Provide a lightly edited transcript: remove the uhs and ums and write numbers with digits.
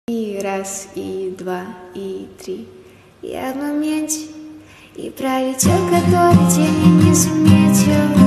И раз, и два, и три. Я в моменте и пролетел, который день не заметил.